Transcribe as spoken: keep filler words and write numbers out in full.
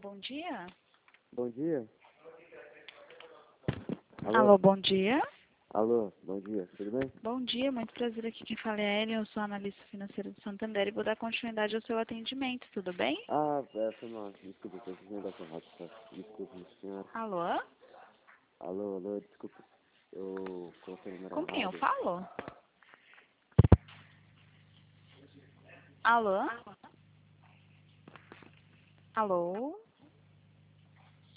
bom dia. Bom dia. Alô? Alô, bom dia. Alô, bom dia, tudo bem? Bom dia, muito prazer aqui. Quem fala é a Ellen, eu sou analista financeira do Santander e vou dar continuidade ao seu atendimento, tudo bem? Ah, é, foi mal, desculpa, eu fiz um negócio errado, tá? Desculpa, minha senhora. Alô? Alô, alô, desculpa, eu coloquei o número Com quem eu errado. falo? Alô? Alô?